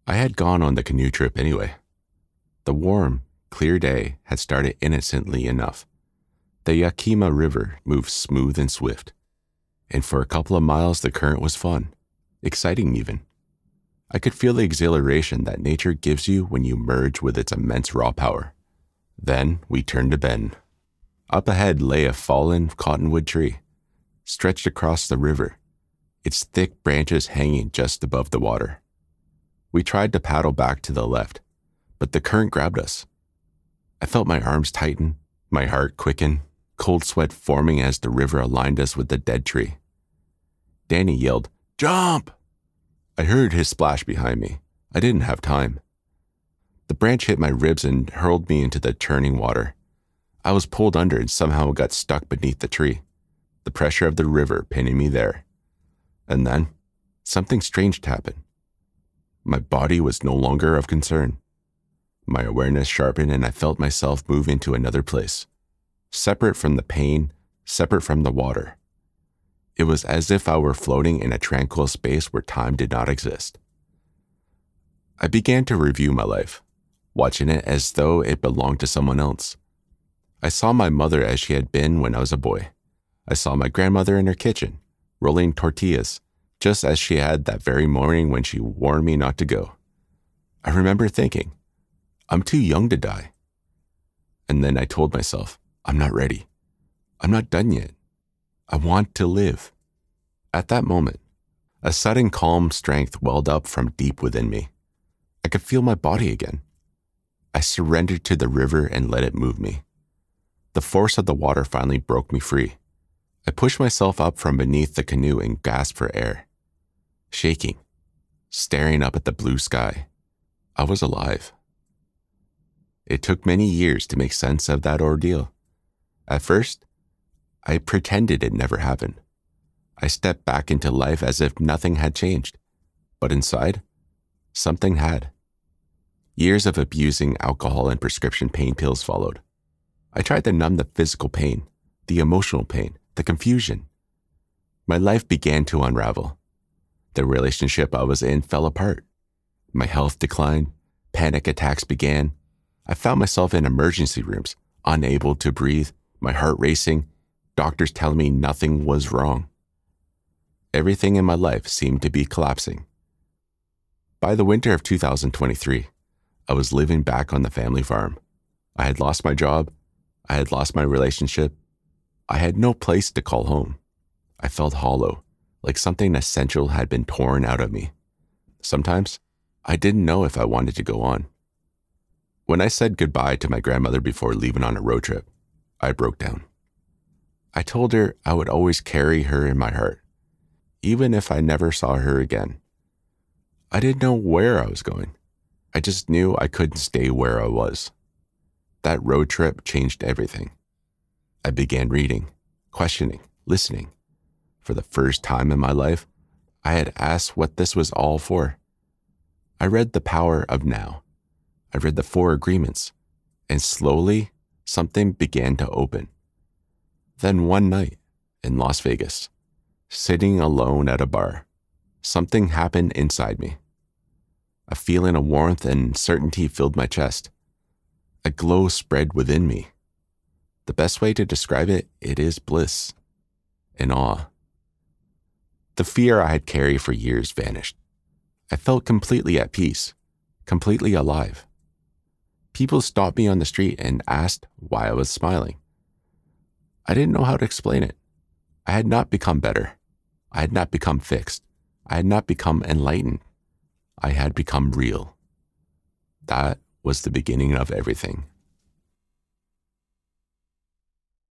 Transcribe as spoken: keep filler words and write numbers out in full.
I had gone on the canoe trip anyway. The warm, clear day had started innocently enough. The Yakima River moved smooth and swift, and for a couple of miles the current was fun, exciting even. I could feel the exhilaration that nature gives you when you merge with its immense raw power. Then we turned a bend. Up ahead lay a fallen cottonwood tree, stretched across the river, its thick branches hanging just above the water. We tried to paddle back to the left, but the current grabbed us. I felt my arms tighten, my heart quicken, cold sweat forming as the river aligned us with the dead tree. Danny yelled, "Jump!" I heard his splash behind me. I didn't have time. The branch hit my ribs and hurled me into the churning water. I was pulled under and somehow got stuck beneath the tree, the pressure of the river pinning me there. And then, something strange happened. My body was no longer of concern. My awareness sharpened and I felt myself move into another place, separate from the pain, separate from the water. It was as if I were floating in a tranquil space where time did not exist. I began to review my life, watching it as though it belonged to someone else. I saw my mother as she had been when I was a boy. I saw my grandmother in her kitchen, rolling tortillas, just as she had that very morning when she warned me not to go. I remember thinking, I'm too young to die. And then I told myself, I'm not ready. I'm not done yet. I want to live. At that moment, a sudden calm strength welled up from deep within me. I could feel my body again. I surrendered to the river and let it move me. The force of the water finally broke me free. I pushed myself up from beneath the canoe and gasped for air. Shaking, staring up at the blue sky, I was alive. It took many years to make sense of that ordeal. At first, I pretended it never happened. I stepped back into life as if nothing had changed. But inside, something had. Years of abusing alcohol and prescription pain pills followed. I tried to numb the physical pain, the emotional pain, the confusion. My life began to unravel. The relationship I was in fell apart. My health declined. Panic attacks began. I found myself in emergency rooms, unable to breathe, my heart racing, doctors telling me nothing was wrong. Everything in my life seemed to be collapsing. By the winter of two thousand twenty-three, I was living back on the family farm. I had lost my job. I had lost my relationship. I had no place to call home. I felt hollow, like something essential had been torn out of me. Sometimes, I didn't know if I wanted to go on. When I said goodbye to my grandmother before leaving on a road trip, I broke down. I told her I would always carry her in my heart, even if I never saw her again. I didn't know where I was going. I just knew I couldn't stay where I was. That road trip changed everything. I began reading, questioning, listening. For the first time in my life, I had asked what this was all for. I read The Power of Now. I read the Four Agreements, and slowly, something began to open. Then one night, in Las Vegas, sitting alone at a bar, something happened inside me. A feeling of warmth and certainty filled my chest. A glow spread within me. The best way to describe it, it is bliss and awe. The fear I had carried for years vanished. I felt completely at peace, completely alive. People stopped me on the street and asked why I was smiling. I didn't know how to explain it. I had not become better. I had not become fixed. I had not become enlightened. I had become real. That was the beginning of everything.